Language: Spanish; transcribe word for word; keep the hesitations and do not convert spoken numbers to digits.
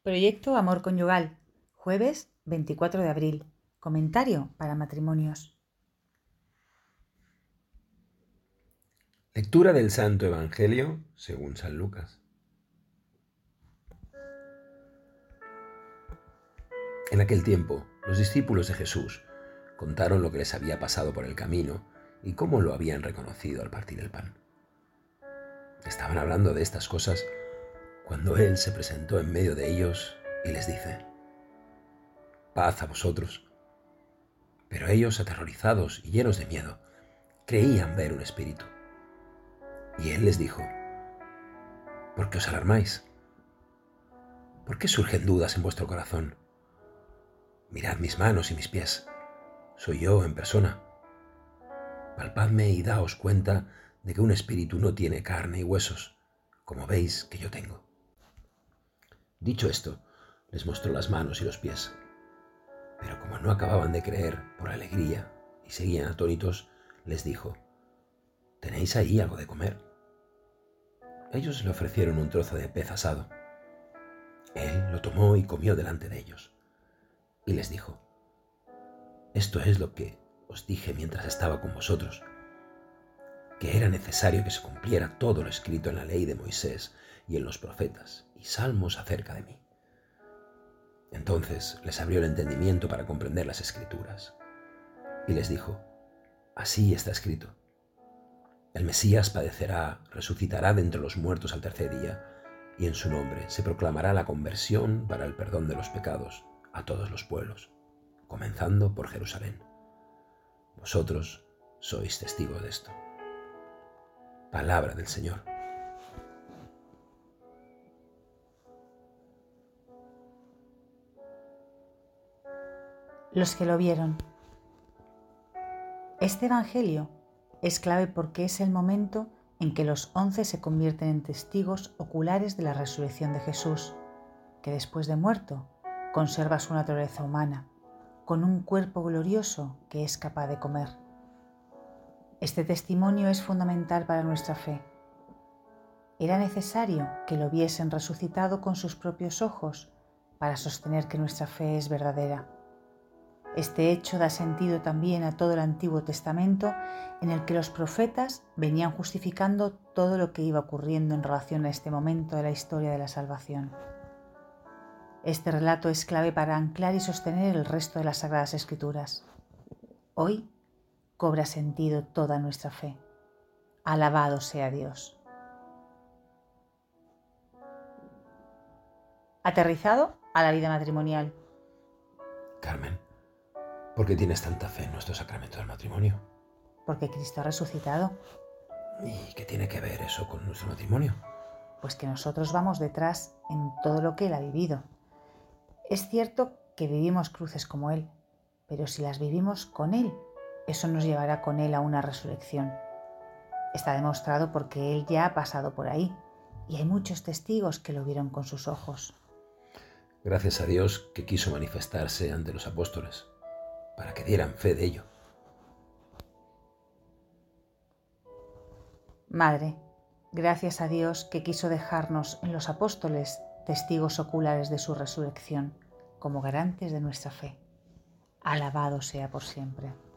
Proyecto Amor Conyugal, jueves veinticuatro de abril. Comentario para matrimonios. Lectura del Santo Evangelio según San Lucas. En aquel tiempo, los discípulos de Jesús contaron lo que les había pasado por el camino y cómo lo habían reconocido al partir el pan. Estaban hablando de estas cosas cuando Él se presentó en medio de ellos y les dice: «Paz a vosotros». Pero ellos, aterrorizados y llenos de miedo, creían ver un espíritu. Y Él les dijo: «¿Por qué os alarmáis? ¿Por qué surgen dudas en vuestro corazón? Mirad mis manos y mis pies. Soy yo en persona. Palpadme y daos cuenta de que un espíritu no tiene carne y huesos, como veis que yo tengo». Dicho esto, les mostró las manos y los pies. Pero como no acababan de creer por alegría y seguían atónitos, les dijo: «¿Tenéis ahí algo de comer?». Ellos le ofrecieron un trozo de pez asado. Él lo tomó y comió delante de ellos. Y les dijo: «Esto es lo que os dije mientras estaba con vosotros, que era necesario que se cumpliera todo lo escrito en la ley de Moisés y en los profetas y salmos acerca de mí». Entonces les abrió el entendimiento para comprender las Escrituras. Y les dijo: «Así está escrito: el Mesías padecerá, resucitará de entre los muertos al tercer día, y en su nombre se proclamará la conversión para el perdón de los pecados a todos los pueblos, comenzando por Jerusalén. Vosotros sois testigos de esto». Palabra del Señor. Los que lo vieron. Este Evangelio es clave porque es el momento en que los once se convierten en testigos oculares de la resurrección de Jesús, que después de muerto conserva su naturaleza humana, con un cuerpo glorioso que es capaz de comer. Este testimonio es fundamental para nuestra fe. Era necesario que lo viesen resucitado con sus propios ojos para sostener que nuestra fe es verdadera. Este hecho da sentido también a todo el Antiguo Testamento, en el que los profetas venían justificando todo lo que iba ocurriendo en relación a este momento de la historia de la salvación. Este relato es clave para anclar y sostener el resto de las Sagradas Escrituras. Hoy cobra sentido toda nuestra fe. Alabado sea Dios. Aterrizado a la vida matrimonial. Carmen, ¿por qué tienes tanta fe en nuestro sacramento del matrimonio? Porque Cristo ha resucitado. ¿Y qué tiene que ver eso con nuestro matrimonio? Pues que nosotros vamos detrás en todo lo que Él ha vivido. Es cierto que vivimos cruces como Él, pero si las vivimos con Él, eso nos llevará con Él a una resurrección. Está demostrado porque Él ya ha pasado por ahí y hay muchos testigos que lo vieron con sus ojos. Gracias a Dios que quiso manifestarse ante los apóstoles, para que dieran fe de ello. Madre, gracias a Dios que quiso dejarnos en los apóstoles testigos oculares de su resurrección, como garantes de nuestra fe. Alabado sea por siempre.